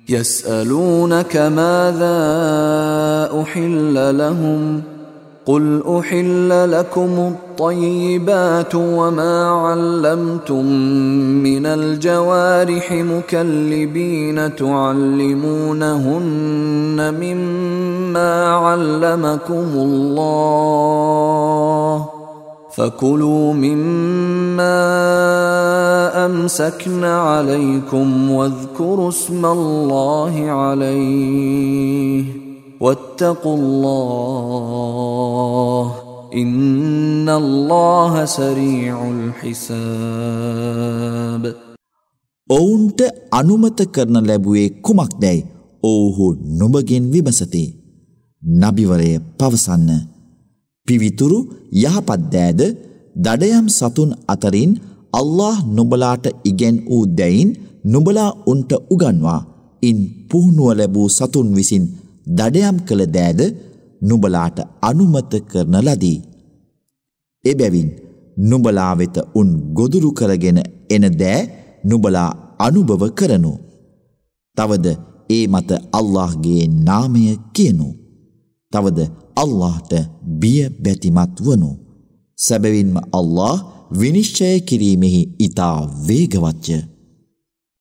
يسألونك ماذا أحل لهم قل أحل لكم الطيبات وما علمتم من الجوارح مكلبين تعلمونهن مما علمكم الله فكلوا مما أمسكن عليكم واذكروا اسم الله عليه واتقوا الله إن الله سريع الحساب. ඔවුන්ට අනුමත කරන ලැබුවේ කුමක්දයි ඔවුහු නුඹගෙන් විමසති. නබිවරය පවසන්න. පිවිතුරු යහපත් දෑද දඩයම් සතුන් අතරින් අල්ලාහ් නුඹලාට ඉගෙන් වූ දැයින් නුඹලා උන්ට උගන්වා ඉන් පුහුණුව ලැබූ සතුන් විසින් දඩයම් කළ දෑද නුඹලාට අනුමත කරන ලදී. එබැවින් නුඹලා වෙත උන් ගොදුරු කරගෙන එන දෑ නුඹලා අනුභව කරනු. තවද ඒ මත අල්ලාහ්ගේ නාමය කියනු. තවද අල්ලාහ්ට බිය බැතිමත් වනු. සැබවින්ම අල්ලාහ් විනිශ්චය කිරීමෙහි ඉතා වේගවත්ය.